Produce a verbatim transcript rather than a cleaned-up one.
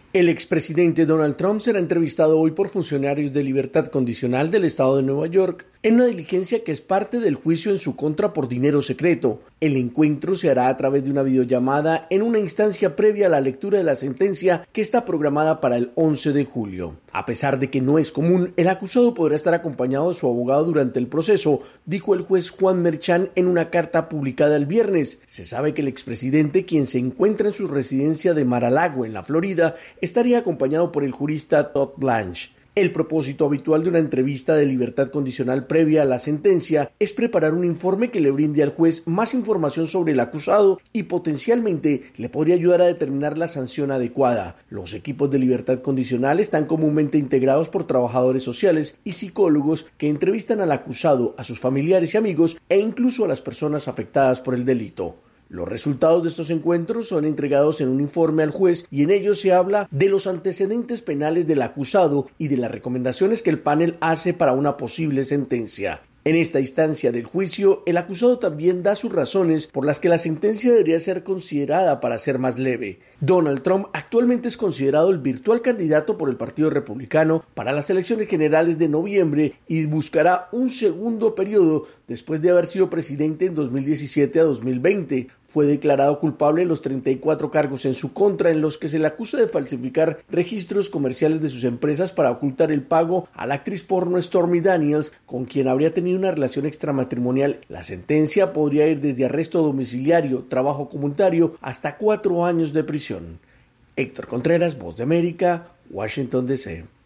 El expresidente Donald Trump será entrevistado hoy por funcionarios de libertad condicional del estado de Nueva York en una diligencia que es parte del juicio en su contra por dinero secreto. El encuentro se hará a través de una videollamada en una instancia previa a la lectura de la sentencia que está programada para el once de julio. A pesar de que no es común, el acusado podrá estar acompañado de su abogado durante el proceso, dijo el juez Juan Merchan en una carta publicada el viernes. Se sabe que el expresidente, quien se encuentra en su residencia de Mar-a-Lago, en la Florida, estaría acompañado por el jurista Todd Blanche. El propósito habitual de una entrevista de libertad condicional previa a la sentencia es preparar un informe que le brinde al juez más información sobre el acusado y potencialmente le podría ayudar a determinar la sanción adecuada. Los equipos de libertad condicional están comúnmente integrados por trabajadores sociales y psicólogos que entrevistan al acusado, a sus familiares y amigos e incluso a las personas afectadas por el delito. Los resultados de estos encuentros son entregados en un informe al juez y en ellos se habla de los antecedentes penales del acusado y de las recomendaciones que el panel hace para una posible sentencia. En esta instancia del juicio, el acusado también da sus razones por las que la sentencia debería ser considerada para ser más leve. Donald Trump actualmente es considerado el virtual candidato por el Partido Republicano para las elecciones generales de noviembre y buscará un segundo periodo después de haber sido presidente en dos mil diecisiete a dos mil veinte. Fue declarado culpable de los treinta y cuatro cargos en su contra en los que se le acusa de falsificar registros comerciales de sus empresas para ocultar el pago a la actriz porno Stormy Daniels, con quien habría tenido una relación extramatrimonial. La sentencia podría ir desde arresto domiciliario, trabajo comunitario, hasta cuatro años de prisión. Héctor Contreras, Voz de América, Washington D C